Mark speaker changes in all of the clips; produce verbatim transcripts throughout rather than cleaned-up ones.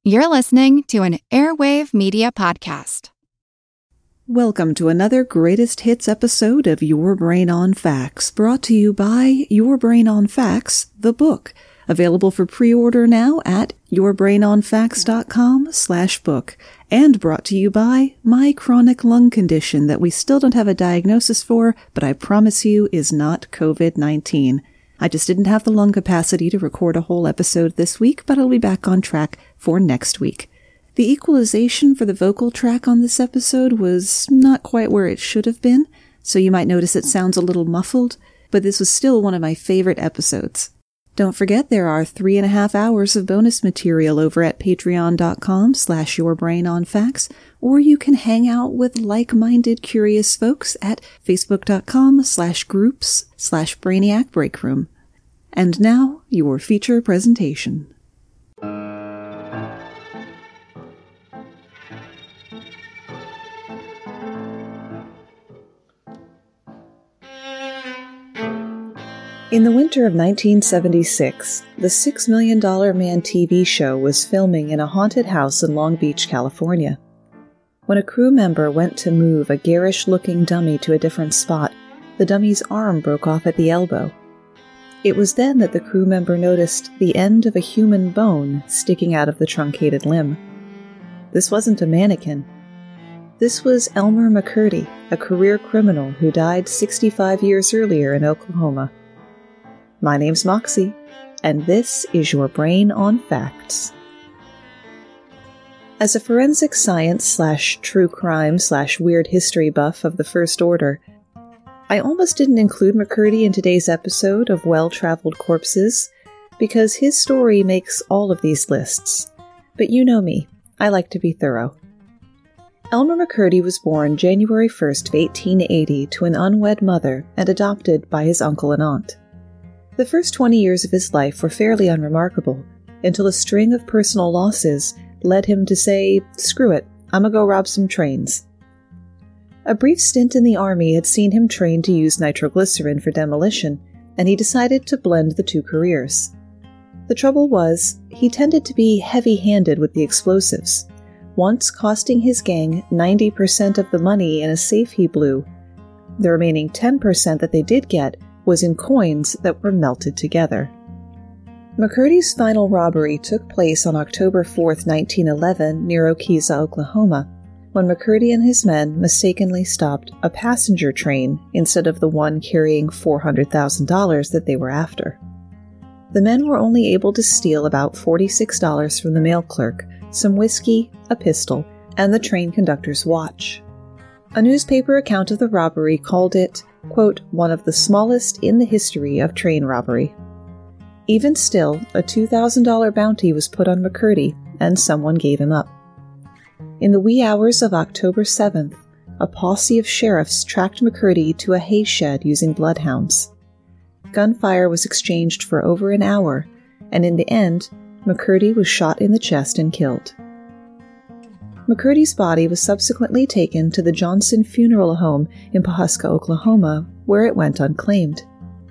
Speaker 1: You're listening to an Airwave Media Podcast.
Speaker 2: Welcome to another Greatest Hits episode of Your Brain on Facts, brought to you by Your Brain on Facts, the book, available for pre-order now at yourbrainonfacts.com slash book, and brought to you by my chronic lung condition that we still don't have a diagnosis for, but I promise you is not covid nineteen. I just didn't have the lung capacity to record a whole episode this week, but I'll be back on track for next week. The equalization for the vocal track on this episode was not quite where it should have been, so you might notice it sounds a little muffled, but this was still one of my favorite episodes. Don't forget there are three and a half hours of bonus material over at patreon.com slash yourbrainonfacts, or you can hang out with like-minded curious folks at facebook.com slash groups slash brainiac breakroom. And now, your feature presentation. In the winter of nineteen seventy-six, the Six Million Dollar Man T V show was filming in a haunted house in Long Beach, California. When a crew member went to move a garish-looking dummy to a different spot, the dummy's arm broke off at the elbow. It was then that the crew member noticed the end of a human bone sticking out of the truncated limb. This wasn't a mannequin. This was Elmer McCurdy, a career criminal who died sixty-five years earlier in Oklahoma. My name's Moxie, and this is Your Brain on Facts. As a forensic science slash true crime slash weird history buff of the first order, I almost didn't include McCurdy in today's episode of Well-Traveled Corpses, because his story makes all of these lists. But you know me, I like to be thorough. Elmer McCurdy was born January first of eighteen eighty to an unwed mother and adopted by his uncle and aunt. The first twenty years of his life were fairly unremarkable, until a string of personal losses led him to say, screw it, I'ma go rob some trains. A brief stint in the army had seen him trained to use nitroglycerin for demolition, and he decided to blend the two careers. The trouble was, he tended to be heavy-handed with the explosives, once costing his gang ninety percent of the money in a safe he blew. The remaining ten percent that they did get was in coins that were melted together. McCurdy's final robbery took place on October fourth, nineteen eleven, near Okeeza, Oklahoma, when McCurdy and his men mistakenly stopped a passenger train instead of the one carrying four hundred thousand dollars that they were after. The men were only able to steal about forty-six dollars from the mail clerk, some whiskey, a pistol, and the train conductor's watch. A newspaper account of the robbery called it, quote, one of the smallest in the history of train robbery. Even still, a two thousand dollars bounty was put on McCurdy, and someone gave him up. In the wee hours of October seventh, a posse of sheriffs tracked McCurdy to a hay shed using bloodhounds. Gunfire was exchanged for over an hour, and in the end, McCurdy was shot in the chest and killed. McCurdy's body was subsequently taken to the Johnson Funeral Home in Pawhuska, Oklahoma, where it went unclaimed.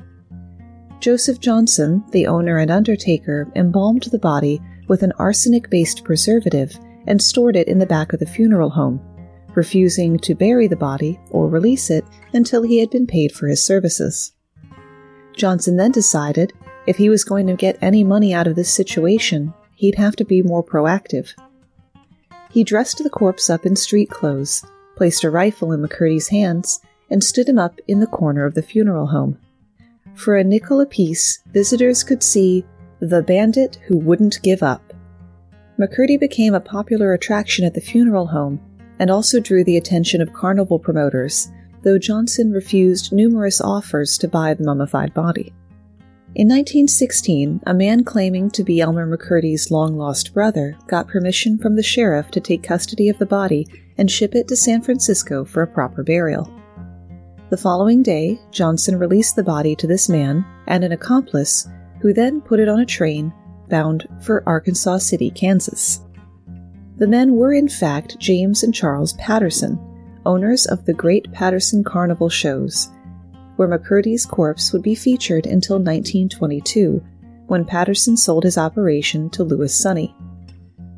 Speaker 2: Joseph Johnson, the owner and undertaker, embalmed the body with an arsenic-based preservative and stored it in the back of the funeral home, refusing to bury the body or release it until he had been paid for his services. Johnson then decided if he was going to get any money out of this situation, he'd have to be more proactive. He dressed the corpse up in street clothes, placed a rifle in McCurdy's hands, and stood him up in the corner of the funeral home. For a nickel apiece, visitors could see The Bandit Who Wouldn't Give Up. McCurdy became a popular attraction at the funeral home and also drew the attention of carnival promoters, though Johnson refused numerous offers to buy the mummified body. In nineteen sixteen, a man claiming to be Elmer McCurdy's long-lost brother got permission from the sheriff to take custody of the body and ship it to San Francisco for a proper burial. The following day, Johnson released the body to this man and an accomplice, who then put it on a train bound for Arkansas City, Kansas. The men were in fact James and Charles Patterson, owners of the Great Patterson Carnival shows, where McCurdy's corpse would be featured until nineteen twenty-two, when Patterson sold his operation to Louis Sonny.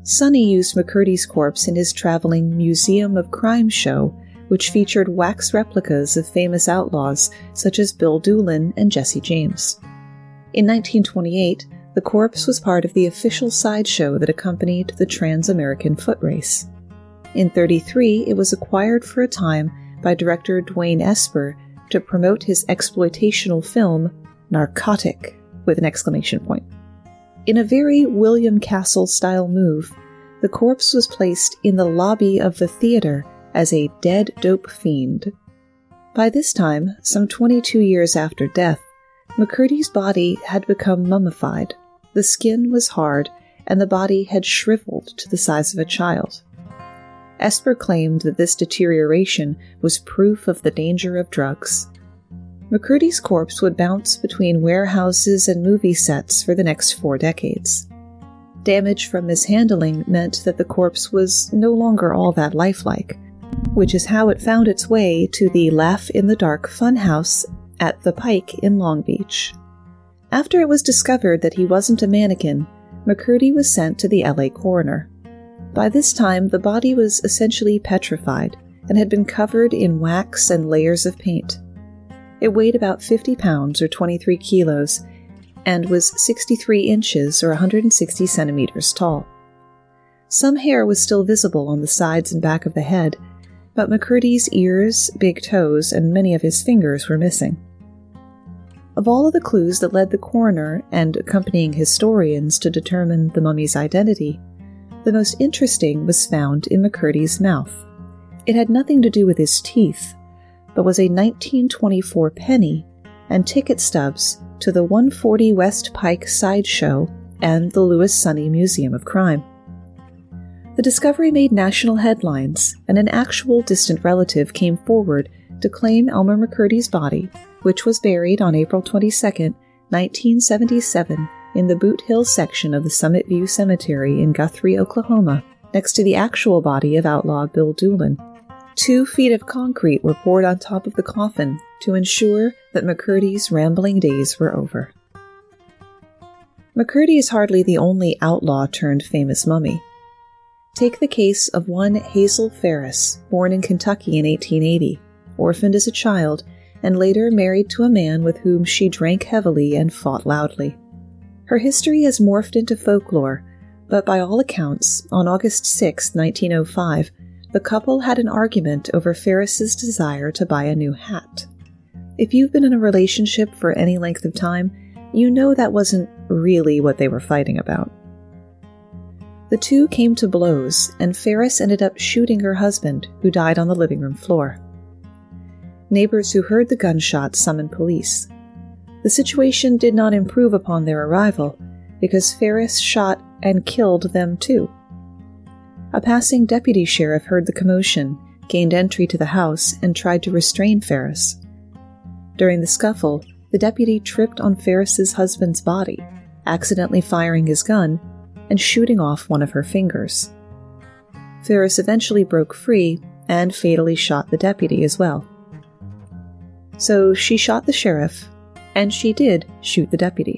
Speaker 2: Sonny used McCurdy's corpse in his traveling Museum of Crime show, which featured wax replicas of famous outlaws such as Bill Doolin and Jesse James. In nineteen twenty-eight, the corpse was part of the official sideshow that accompanied the Trans-American Foot Race. In thirty-three, it was acquired for a time by director Dwayne Esper to promote his exploitational film, Narcotic, with an exclamation point. In a very William Castle-style move, the corpse was placed in the lobby of the theater as a dead dope fiend. By this time, some twenty-two years after death, McCurdy's body had become mummified, the skin was hard, and the body had shriveled to the size of a child. Esper claimed that this deterioration was proof of the danger of drugs. McCurdy's corpse would bounce between warehouses and movie sets for the next four decades. Damage from mishandling meant that the corpse was no longer all that lifelike, which is how it found its way to the Laugh in the Dark funhouse at the Pike in Long Beach. After it was discovered that he wasn't a mannequin, McCurdy was sent to the L A coroner. By this time, the body was essentially petrified and had been covered in wax and layers of paint. It weighed about fifty pounds or twenty-three kilos and was sixty-three inches or one hundred sixty centimeters tall. Some hair was still visible on the sides and back of the head, but McCurdy's ears, big toes, and many of his fingers were missing. Of all of the clues that led the coroner and accompanying historians to determine the mummy's identity, the most interesting was found in McCurdy's mouth. It had nothing to do with his teeth, but was a nineteen twenty-four penny and ticket stubs to the one forty West Pike Sideshow and the Louis Sonny Museum of Crime. The discovery made national headlines, and an actual distant relative came forward to claim Elmer McCurdy's body, which was buried on April twenty-second, nineteen seventy-seven, in the Boot Hill section of the Summit View Cemetery in Guthrie, Oklahoma, next to the actual body of outlaw Bill Doolin. Two feet of concrete were poured on top of the coffin to ensure that McCurdy's rambling days were over. McCurdy is hardly the only outlaw turned famous mummy. Take the case of one Hazel Ferris, born in Kentucky in eighteen eighty, orphaned as a child, and later married to a man with whom she drank heavily and fought loudly. Her history has morphed into folklore, but by all accounts, on August sixth, nineteen oh five, the couple had an argument over Ferris's desire to buy a new hat. If you've been in a relationship for any length of time, you know that wasn't really what they were fighting about. The two came to blows, and Ferris ended up shooting her husband, who died on the living room floor. Neighbors who heard the gunshots summoned police. The situation did not improve upon their arrival, because Ferris shot and killed them too. A passing deputy sheriff heard the commotion, gained entry to the house, and tried to restrain Ferris. During the scuffle, the deputy tripped on Ferris's husband's body, accidentally firing his gun and shooting off one of her fingers. Ferris eventually broke free and fatally shot the deputy as well. So she shot the sheriff, and she did shoot the deputy.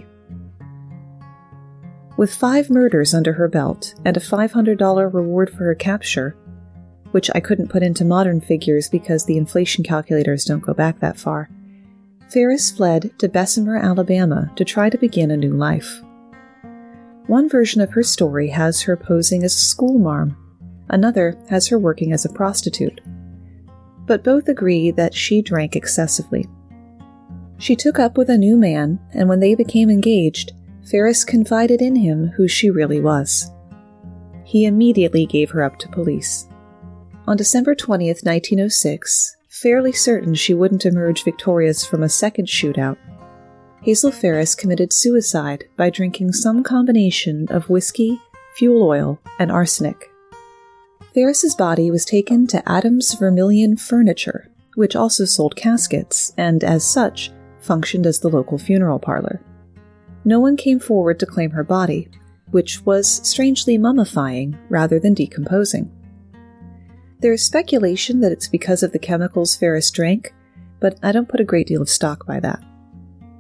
Speaker 2: With five murders under her belt and a five hundred dollars reward for her capture, which I couldn't put into modern figures because the inflation calculators don't go back that far, Ferris fled to Bessemer, Alabama to try to begin a new life. One version of her story has her posing as a schoolmarm, another has her working as a prostitute. But both agree that she drank excessively. She took up with a new man, and when they became engaged, Ferris confided in him who she really was. He immediately gave her up to police. On December twentieth, nineteen oh six, fairly certain she wouldn't emerge victorious from a second shootout, Hazel Ferris committed suicide by drinking some combination of whiskey, fuel oil, and arsenic. Ferris's body was taken to Adams Vermilion Furniture, which also sold caskets, and as such, functioned as the local funeral parlor. No one came forward to claim her body, which was strangely mummifying rather than decomposing. There is speculation that it's because of the chemicals Ferris drank, but I don't put a great deal of stock by that.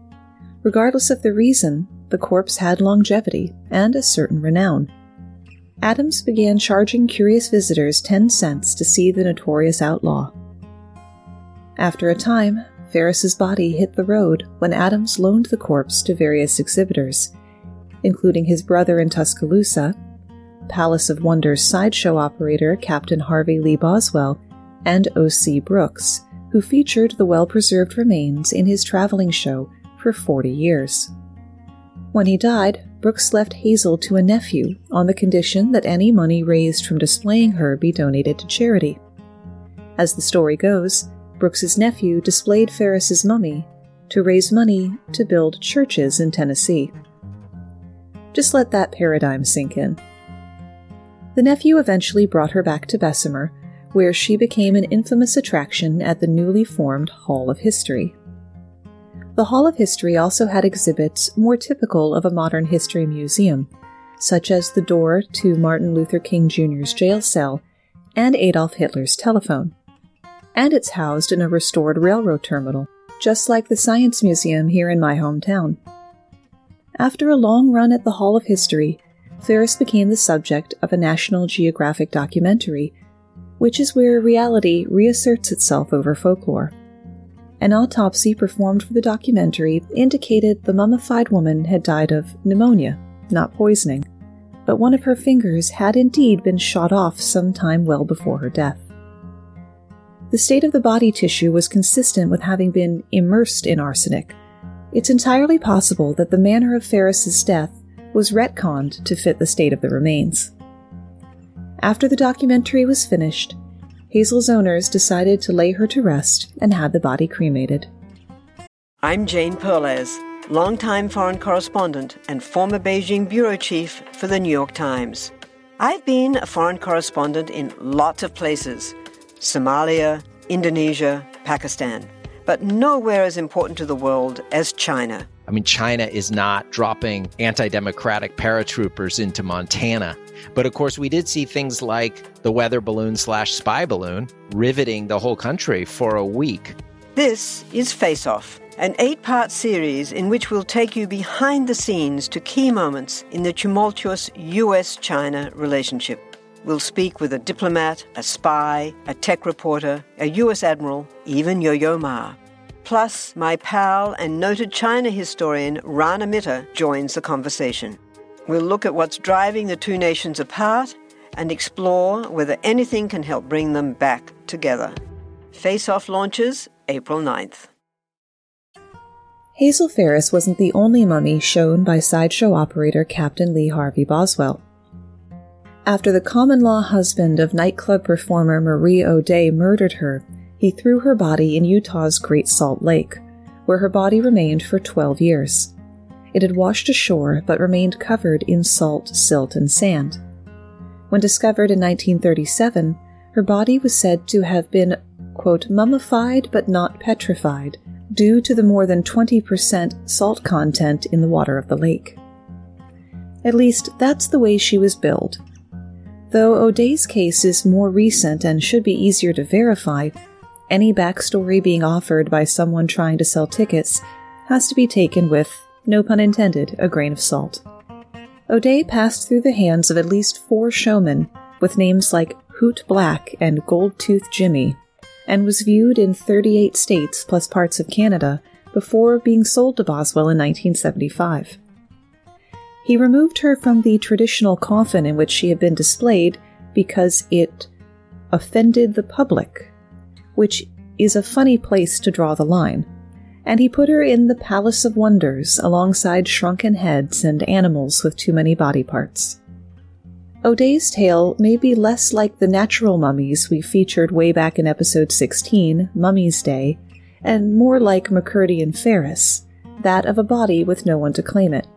Speaker 2: Regardless of the reason, the corpse had longevity and a certain renown. Adams began charging curious visitors ten cents to see the notorious outlaw. After a time, Ferris's body hit the road when Adams loaned the corpse to various exhibitors, including his brother in Tuscaloosa, Palace of Wonders sideshow operator Captain Harvey Lee Boswell, and O C Brooks, who featured the well-preserved remains in his traveling show for forty years. When he died, Brooks left Hazel to a nephew on the condition that any money raised from displaying her be donated to charity. As the story goes, Brooks's nephew displayed Ferris's mummy to raise money to build churches in Tennessee. Just let that paradigm sink in. The nephew eventually brought her back to Bessemer, where she became an infamous attraction at the newly formed Hall of History. The Hall of History also had exhibits more typical of a modern history museum, such as the door to Martin Luther King Junior's jail cell and Adolf Hitler's telephone. And it's housed in a restored railroad terminal, just like the Science Museum here in my hometown. After a long run at the Hall of History, Ferris became the subject of a National Geographic documentary, which is where reality reasserts itself over folklore. An autopsy performed for the documentary indicated the mummified woman had died of pneumonia, not poisoning, but one of her fingers had indeed been shot off some time well before her death. The state of the body tissue was consistent with having been immersed in arsenic. It's entirely possible that the manner of Ferris's death was retconned to fit the state of the remains. After the documentary was finished, Hazel's owners decided to lay her to rest and had the body cremated.
Speaker 3: I'm Jane Perlez, longtime foreign correspondent and former Beijing bureau chief for the New York Times. I've been a foreign correspondent in lots of places: Somalia, Indonesia, Pakistan, but nowhere as important to the world as China.
Speaker 4: I mean, China is not dropping anti-democratic paratroopers into Montana. But of course, we did see things like the weather balloon slash spy balloon riveting the whole country for a week.
Speaker 3: This is Face Off, an eight-part series in which we'll take you behind the scenes to key moments in the tumultuous U S China relationship. We'll speak with a diplomat, a spy, a tech reporter, a U S admiral, even Yo-Yo Ma. Plus, my pal and noted China historian Rana Mitter joins the conversation. We'll look at what's driving the two nations apart and explore whether anything can help bring them back together. Face Off launches April ninth.
Speaker 2: Hazel Ferris wasn't the only mummy shown by sideshow operator Captain Lee Harvey Boswell. After the common-law husband of nightclub performer Marie O'Day murdered her, he threw her body in Utah's Great Salt Lake, where her body remained for twelve years. It had washed ashore but remained covered in salt, silt, and sand. When discovered in nineteen thirty-seven, her body was said to have been, quote, mummified but not petrified, due to the more than twenty percent salt content in the water of the lake. At least, that's the way she was billed. Though O'Day's case is more recent and should be easier to verify, any backstory being offered by someone trying to sell tickets has to be taken with, no pun intended, a grain of salt. O'Day passed through the hands of at least four showmen with names like Hoot Black and Gold Tooth Jimmy, and was viewed in thirty-eight states plus parts of Canada before being sold to Boswell in nineteen seventy-five. He removed her from the traditional coffin in which she had been displayed because it offended the public, which is a funny place to draw the line, and he put her in the Palace of Wonders alongside shrunken heads and animals with too many body parts. O'Day's tale may be less like the natural mummies we featured way back in episode sixteen, Mummy's Day, and more like McCurdy and Ferris, that of a body with no one to claim it.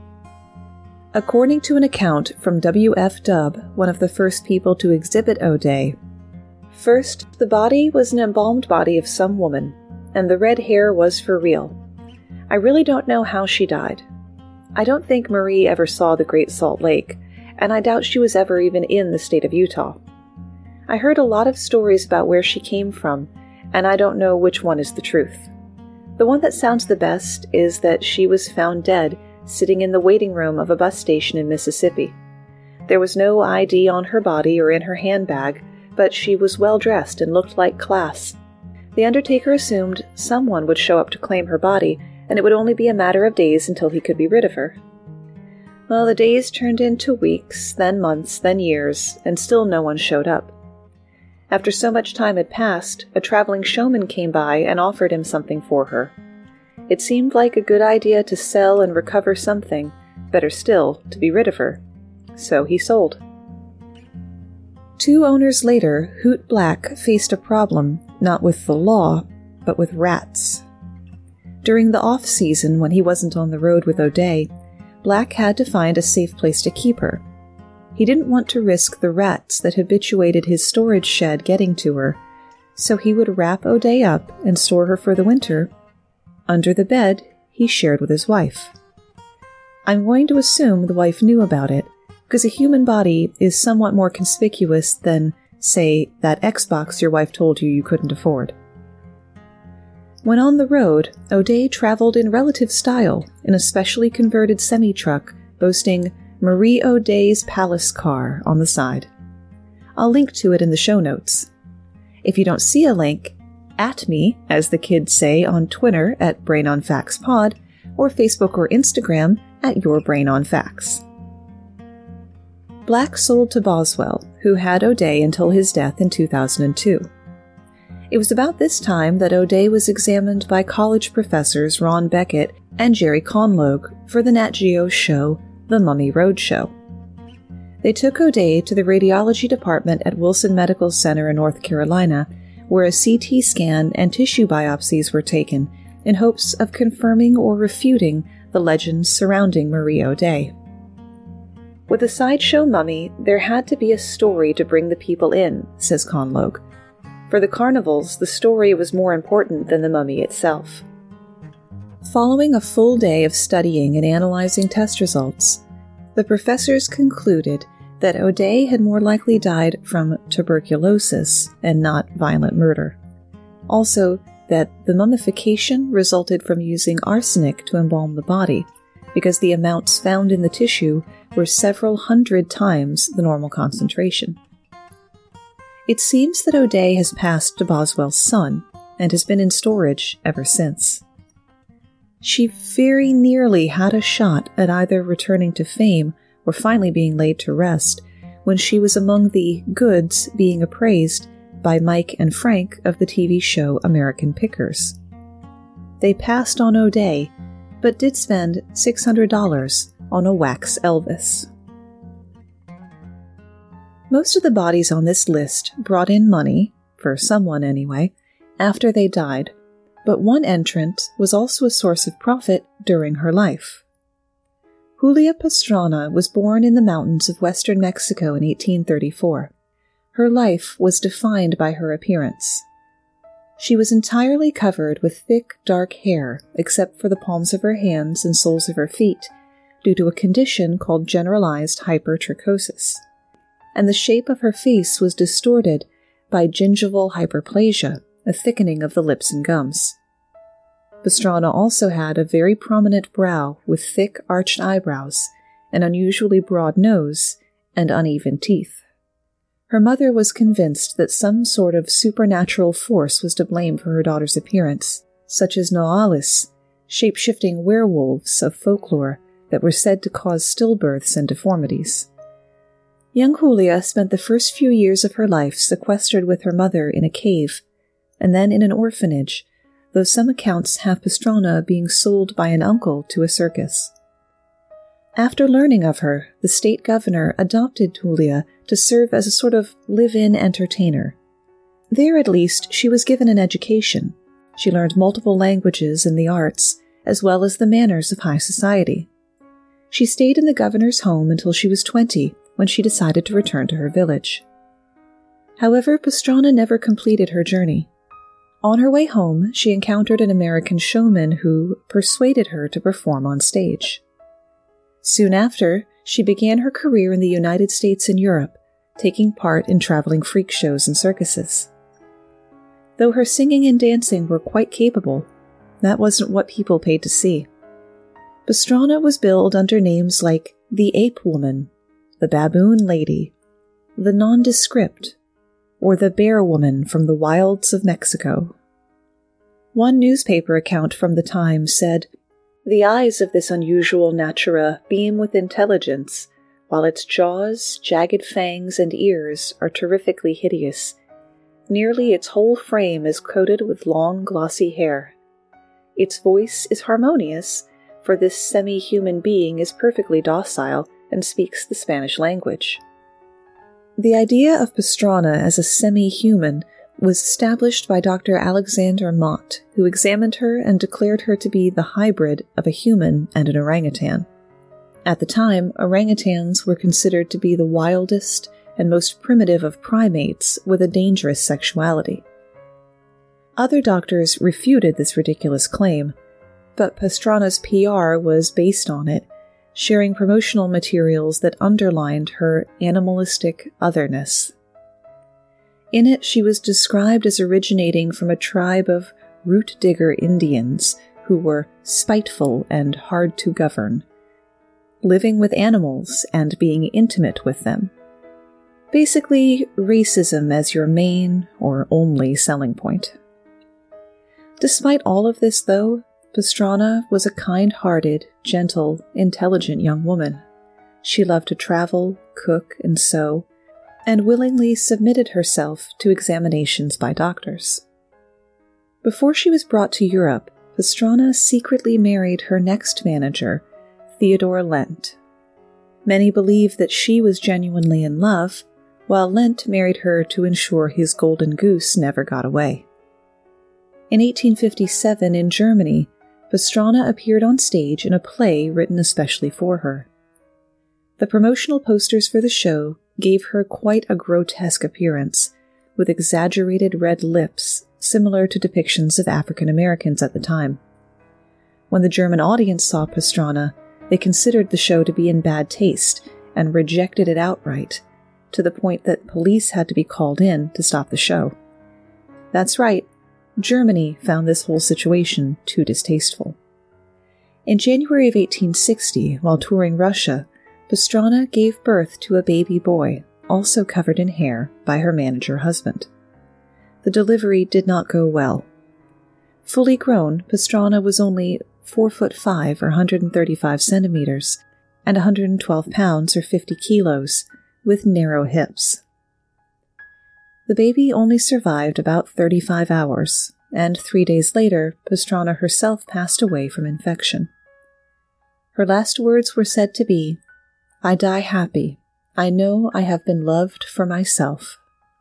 Speaker 2: According to an account from W F Dubb, one of the first people to exhibit O'Day, first, the body was an embalmed body of some woman, and the red hair was for real. I really don't know how she died. I don't think Marie ever saw the Great Salt Lake, and I doubt she was ever even in the state of Utah. I heard a lot of stories about where she came from, and I don't know which one is the truth. The one that sounds the best is that she was found dead sitting in the waiting room of a bus station in Mississippi. There was no I D on her body or in her handbag, but she was well dressed and looked like class. The undertaker assumed someone would show up to claim her body, and it would only be a matter of days until he could be rid of her. Well, the days turned into weeks, then months, then years, and still no one showed up. After so much time had passed, a traveling showman came by and offered him something for her. It seemed like a good idea to sell and recover something, better still, to be rid of her. So he sold. Two owners later, Hoot Black faced a problem, not with the law, but with rats. During the off-season, when he wasn't on the road with O'Day, Black had to find a safe place to keep her. He didn't want to risk the rats that habituated his storage shed getting to her, so he would wrap O'Day up and store her for the winter under the bed he shared with his wife. I'm going to assume the wife knew about it, because a human body is somewhat more conspicuous than, say, that Xbox your wife told you you couldn't afford. When on the road, O'Day traveled in relative style in a specially converted semi-truck boasting Marie O'Day's Palace Car on the side. I'll link to it in the show notes. If you don't see a link, at me, as the kids say on Twitter at Brain on Facts Pod, or Facebook or Instagram at Your Brain on Facts. Black sold to Boswell, who had O'Day until his death in two thousand two. It was about this time that O'Day was examined by college professors Ron Beckett and Jerry Conlogue for the Nat Geo show The Mummy Roadshow. They took O'Day to the radiology department at Wilson Medical Center in North Carolina, where a C T scan and tissue biopsies were taken in hopes of confirming or refuting the legends surrounding Marie O'Day. With a sideshow mummy, there had to be a story to bring the people in, says Conlogue. For the carnivals, the story was more important than the mummy itself. Following a full day of studying and analyzing test results, the professors concluded that O'Day had more likely died from tuberculosis and not violent murder. Also, that the mummification resulted from using arsenic to embalm the body, because the amounts found in the tissue were several hundred times the normal concentration. It seems that O'Day has passed to Boswell's son, and has been in storage ever since. She very nearly had a shot at either returning to fame or finally being laid to rest when she was among the goods being appraised by Mike and Frank of the T V show American Pickers. They passed on O'Day, but did spend six hundred dollars on a wax Elvis. Most of the bodies on this list brought in money, for someone anyway, after they died, but one entrant was also a source of profit during her life. Julia Pastrana was born in the mountains of western Mexico in eighteen thirty-four. Her life was defined by her appearance. She was entirely covered with thick, dark hair, except for the palms of her hands and soles of her feet, due to a condition called generalized hypertrichosis. And the shape of her face was distorted by gingival hyperplasia, a thickening of the lips and gums. Pastrana also had a very prominent brow with thick, arched eyebrows, an unusually broad nose, and uneven teeth. Her mother was convinced that some sort of supernatural force was to blame for her daughter's appearance, such as Noolis, shape-shifting werewolves of folklore that were said to cause stillbirths and deformities. Young Julia spent the first few years of her life sequestered with her mother in a cave, and then in an orphanage, though some accounts have Pastrana being sold by an uncle to a circus. After learning of her, the state governor adopted Julia to serve as a sort of live-in entertainer. There, at least, she was given an education. She learned multiple languages and the arts, as well as the manners of high society. She stayed in the governor's home until she was twenty, when she decided to return to her village. However, Pastrana never completed her journey. On her way home, she encountered an American showman who persuaded her to perform on stage. Soon after, she began her career in the United States and Europe, taking part in traveling freak shows and circuses. Though her singing and dancing were quite capable, that wasn't what people paid to see. Pastrana was billed under names like the Ape Woman, the baboon lady, the nondescript, or the bear woman from the wilds of Mexico. One newspaper account from the time said, "The eyes of this unusual natura beam with intelligence, while its jaws, jagged fangs, and ears are terrifically hideous. Nearly its whole frame is coated with long, glossy hair. Its voice is harmonious, for this semi-human being is perfectly docile and speaks the Spanish language." The idea of Pastrana as a semi-human was established by Doctor Alexander Mott, who examined her and declared her to be the hybrid of a human and an orangutan. At the time, orangutans were considered to be the wildest and most primitive of primates with a dangerous sexuality. Other doctors refuted this ridiculous claim, but Pastrana's P R was based on it, sharing promotional materials that underlined her animalistic otherness. In it, she was described as originating from a tribe of root-digger Indians who were spiteful and hard to govern, living with animals and being intimate with them. Basically, racism as your main or only selling point. Despite all of this, though, Pastrana was a kind-hearted, gentle, intelligent young woman. She loved to travel, cook, and sew, and willingly submitted herself to examinations by doctors. Before she was brought to Europe, Pastrana secretly married her next manager, Theodore Lent. Many believe that she was genuinely in love, while Lent married her to ensure his golden goose never got away. In eighteen fifty-seven, in Germany, Pastrana appeared on stage in a play written especially for her. The promotional posters for the show gave her quite a grotesque appearance, with exaggerated red lips similar to depictions of African Americans at the time. When the German audience saw Pastrana, they considered the show to be in bad taste and rejected it outright, to the point that police had to be called in to stop the show. That's right, Germany found this whole situation too distasteful. In January of eighteen sixty, while touring Russia, Pastrana gave birth to a baby boy, also covered in hair, by her manager husband. The delivery did not go well. Fully grown, Pastrana was only four foot five or one hundred thirty-five centimeters, and one hundred twelve pounds or fifty kilos, with narrow hips. The baby only survived about thirty-five hours, and three days later, Pastrana herself passed away from infection. Her last words were said to be, "I die happy. I know I have been loved for myself."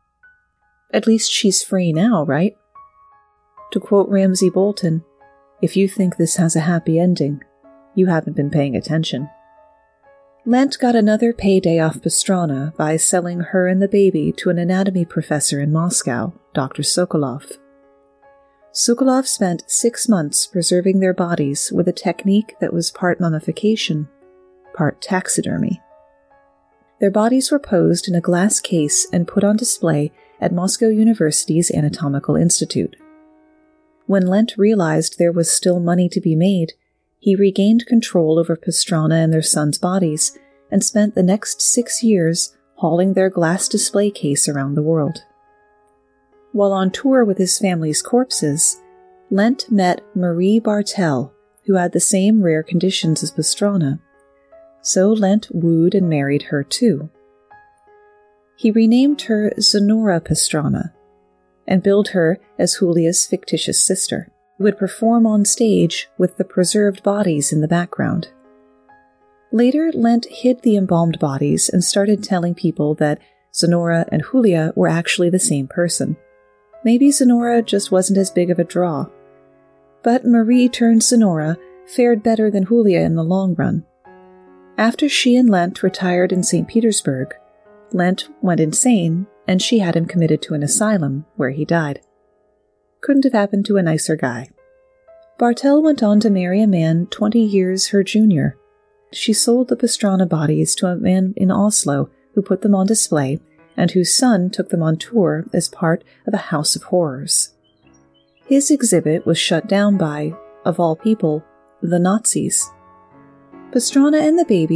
Speaker 2: At least she's free now, right? To quote Ramsay Bolton, "If you think this has a happy ending, you haven't been paying attention." Lent got another payday off Pastrana by selling her and the baby to an anatomy professor in Moscow, Doctor Sokolov. Sokolov spent six months preserving their bodies with a technique that was part mummification, part taxidermy. Their bodies were posed in a glass case and put on display at Moscow University's Anatomical Institute. When Lent realized there was still money to be made, he regained control over Pastrana and their sons' bodies and spent the next six years hauling their glass display case around the world. While on tour with his family's corpses, Lent met Marie Bartel, who had the same rare conditions as Pastrana, so Lent wooed and married her too. He renamed her Zenora Pastrana and billed her as Julia's fictitious sister, who would perform on stage with the preserved bodies in the background. Later, Lent hid the embalmed bodies and started telling people that Zenora and Julia were actually the same person. Maybe Zenora just wasn't as big of a draw. But Marie turned Zenora fared better than Julia in the long run. After she and Lent retired in Saint Petersburg, Lent went insane and she had him committed to an asylum where he died. Couldn't have happened to a nicer guy. Bartel went on to marry a man twenty years her junior. She sold the Pastrana bodies to a man in Oslo who put them on display and whose son took them on tour as part of a house of horrors. His exhibit was shut down by, of all people, the Nazis. Pastrana and the baby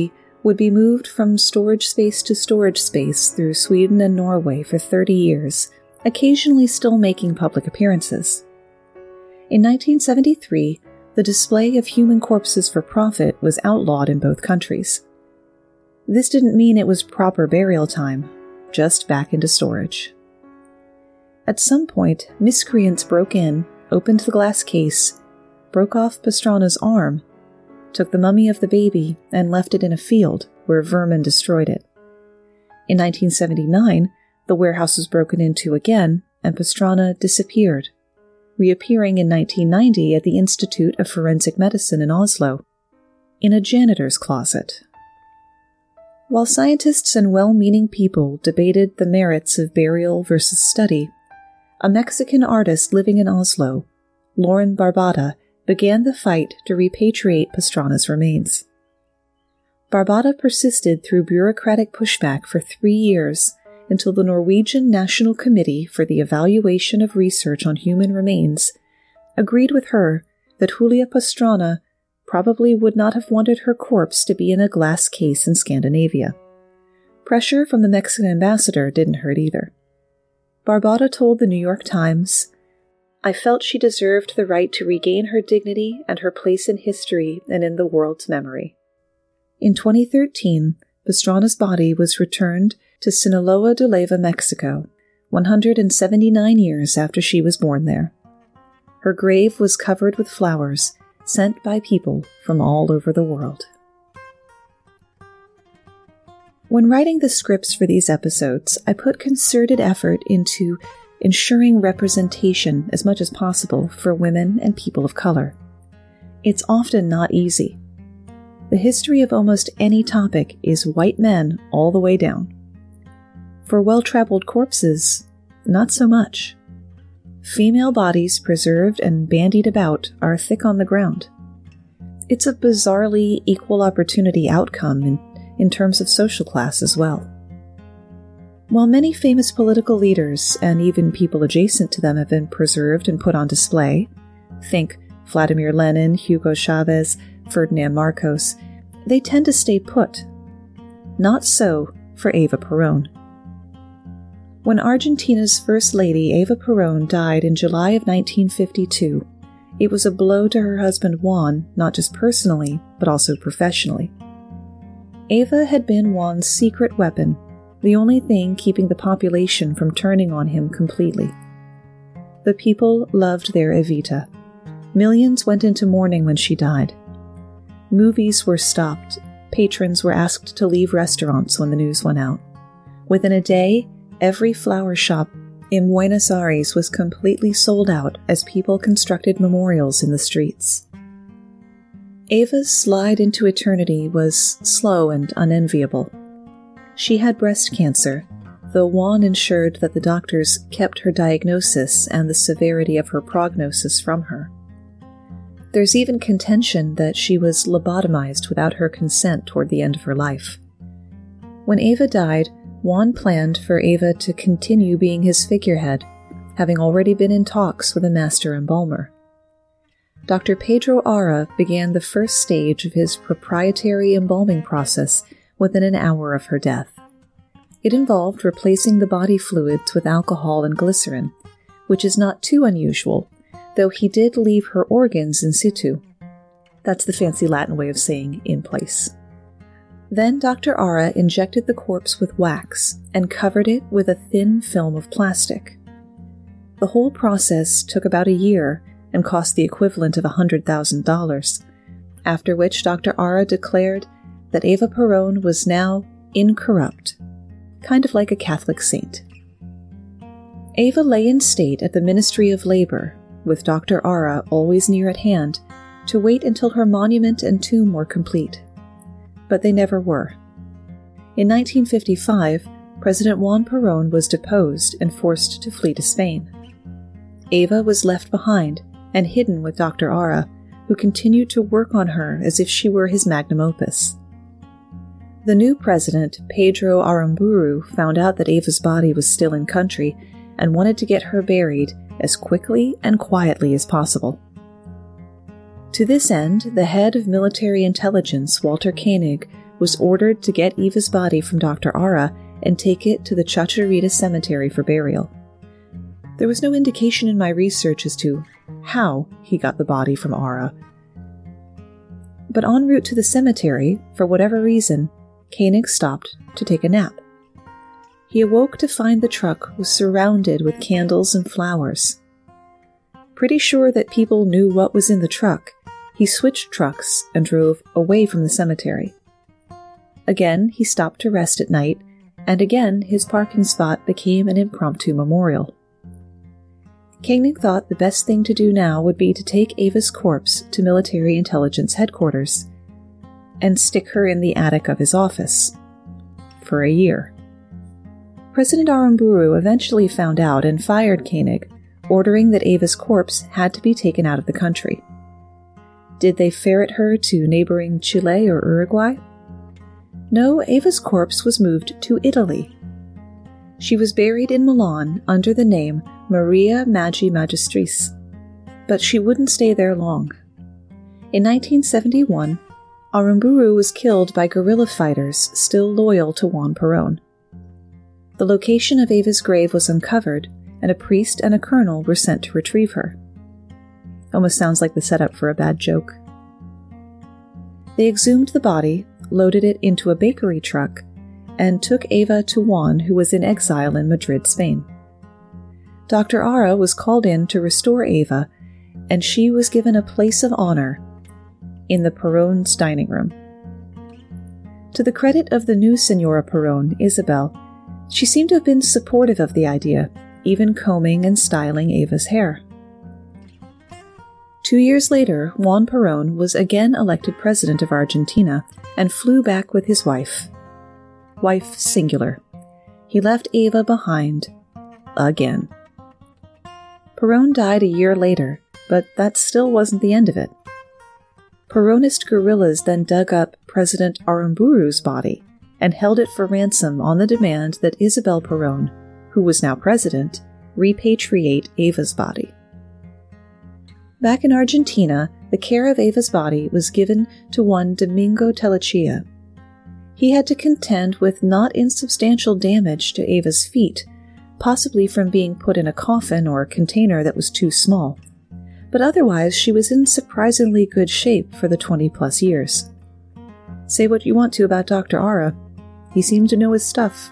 Speaker 2: would be moved from storage space to storage space through Sweden and Norway for thirty years, occasionally still making public appearances. In nineteen seventy-three, the display of human corpses for profit was outlawed in both countries. This didn't mean it was proper burial time, just back into storage. At some point, miscreants broke in, opened the glass case, broke off Pastrana's arm, took the mummy of the baby, and left it in a field where vermin destroyed it. In nineteen seventy-nine, the warehouse was broken into again, and Pastrana disappeared, reappearing in nineteen ninety at the Institute of Forensic Medicine in Oslo, in a janitor's closet. While scientists and well-meaning people debated the merits of burial versus study, a Mexican artist living in Oslo, Lauren Barbata, began the fight to repatriate Pastrana's remains. Barbata persisted through bureaucratic pushback for three years until the Norwegian National Committee for the Evaluation of Research on Human Remains agreed with her that Julia Pastrana probably would not have wanted her corpse to be in a glass case in Scandinavia. Pressure from the Mexican ambassador didn't hurt either. Barbata told the New York Times, "I felt she deserved the right to regain her dignity and her place in history and in the world's memory." In twenty thirteen, Pastrana's body was returned to Sinaloa de Leyva, Mexico, one hundred seventy-nine years after she was born there. Her grave was covered with flowers sent by people from all over the world. When writing the scripts for these episodes, I put concerted effort into ensuring representation as much as possible for women and people of color. It's often not easy. The history of almost any topic is white men all the way down. For well-traveled corpses, not so much. Female bodies preserved and bandied about are thick on the ground. It's a bizarrely equal opportunity outcome in, in terms of social class as well. While many famous political leaders and even people adjacent to them have been preserved and put on display, think Vladimir Lenin, Hugo Chavez, Ferdinand Marcos, they tend to stay put. Not so for Eva Perón. When Argentina's First Lady Eva Perón died in July of nineteen fifty-two, it was a blow to her husband Juan, not just personally, but also professionally. Eva had been Juan's secret weapon, the only thing keeping the population from turning on him completely. The people loved their Evita. Millions went into mourning when she died. Movies were stopped. Patrons were asked to leave restaurants when the news went out. Within a day, every flower shop in Buenos Aires was completely sold out as people constructed memorials in the streets. Eva's slide into eternity was slow and unenviable. She had breast cancer, though Juan ensured that the doctors kept her diagnosis and the severity of her prognosis from her. There's even contention that she was lobotomized without her consent toward the end of her life. When Eva died, Juan planned for Eva to continue being his figurehead, having already been in talks with a master embalmer. Doctor Pedro Ara began the first stage of his proprietary embalming process within an hour of her death. It involved replacing the body fluids with alcohol and glycerin, which is not too unusual, though he did leave her organs in situ. That's the fancy Latin way of saying in place. Then Doctor Ara injected the corpse with wax and covered it with a thin film of plastic. The whole process took about a year and cost the equivalent of one hundred thousand dollars, after which Doctor Ara declared that Eva Perón was now incorrupt, kind of like a Catholic saint. Eva lay in state at the Ministry of Labor, with Doctor Ara always near at hand, to wait until her monument and tomb were complete. But they never were. In nineteen fifty-five, President Juan Perón was deposed and forced to flee to Spain. Eva was left behind and hidden with Doctor Ara, who continued to work on her as if she were his magnum opus. The new president, Pedro Aramburu, found out that Eva's body was still in country and wanted to get her buried as quickly and quietly as possible. To this end, the head of military intelligence, Walter Koenig, was ordered to get Eva's body from Doctor Ara and take it to the Chacharita Cemetery for burial. There was no indication in my research as to how he got the body from Ara. But en route to the cemetery, for whatever reason, Koenig stopped to take a nap. He awoke to find the truck was surrounded with candles and flowers. Pretty sure that people knew what was in the truck, he switched trucks and drove away from the cemetery. Again, he stopped to rest at night, and again his parking spot became an impromptu memorial. Koenig thought the best thing to do now would be to take Eva's corpse to military intelligence headquarters and stick her in the attic of his office for a year. President Aramburu eventually found out and fired Koenig, ordering that Eva's corpse had to be taken out of the country. Did they ferret her to neighboring Chile or Uruguay? No, Eva's corpse was moved to Italy. She was buried in Milan under the name Maria Maggi Magistris, but she wouldn't stay there long. In nineteen seventy-one, Aramburu was killed by guerrilla fighters still loyal to Juan Perón. The location of Eva's grave was uncovered, and a priest and a colonel were sent to retrieve her. Almost sounds like the setup for a bad joke. They exhumed the body, loaded it into a bakery truck, and took Eva to Juan, who was in exile in Madrid, Spain. Doctor Ara was called in to restore Eva, and she was given a place of honor in the Perón's dining room. To the credit of the new Senora Perón, Isabel, she seemed to have been supportive of the idea, even combing and styling Eva's hair. Two years later, Juan Perón was again elected president of Argentina and flew back with his wife. Wife singular. He left Eva behind. Again. Perón died a year later, but that still wasn't the end of it. Peronist guerrillas then dug up President Aramburu's body and held it for ransom on the demand that Isabel Perón, who was now president, repatriate Eva's body. Back in Argentina, the care of Eva's body was given to one Domingo Telechea. He had to contend with not insubstantial damage to Eva's feet, possibly from being put in a coffin or container that was too small, but otherwise she was in surprisingly good shape for the twenty-plus years. Say what you want to about Doctor Ara, he seemed to know his stuff.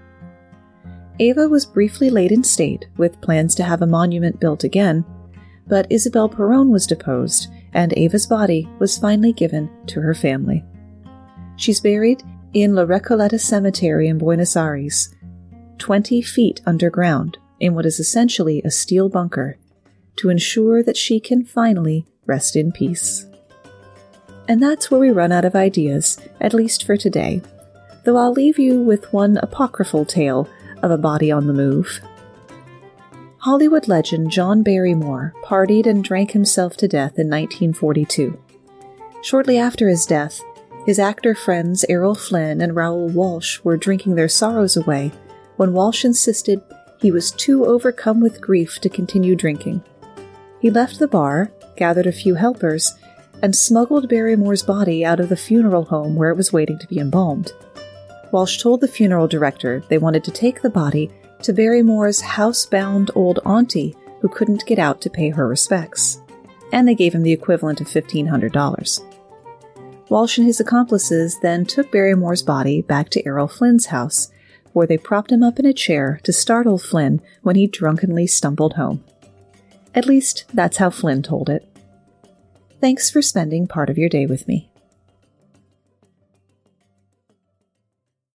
Speaker 2: Eva was briefly laid in state, with plans to have a monument built again, but Isabel Perón was deposed, and Eva's body was finally given to her family. She's buried in La Recoleta Cemetery in Buenos Aires, twenty feet underground, in what is essentially a steel bunker, to ensure that she can finally rest in peace. And that's where we run out of ideas, at least for today, though I'll leave you with one apocryphal tale of a body on the move. Hollywood legend John Barrymore partied and drank himself to death in nineteen forty-two. Shortly after his death, his actor friends Errol Flynn and Raoul Walsh were drinking their sorrows away when Walsh insisted he was too overcome with grief to continue drinking. He left the bar, gathered a few helpers, and smuggled Barrymore's body out of the funeral home where it was waiting to be embalmed. Walsh told the funeral director they wanted to take the body to Barrymore's housebound old auntie who couldn't get out to pay her respects, and they gave him the equivalent of fifteen hundred dollars. Walsh and his accomplices then took Barrymore's body back to Errol Flynn's house, where they propped him up in a chair to startle Flynn when he drunkenly stumbled home. At least, that's how Flynn told it. Thanks for spending part of your day with me.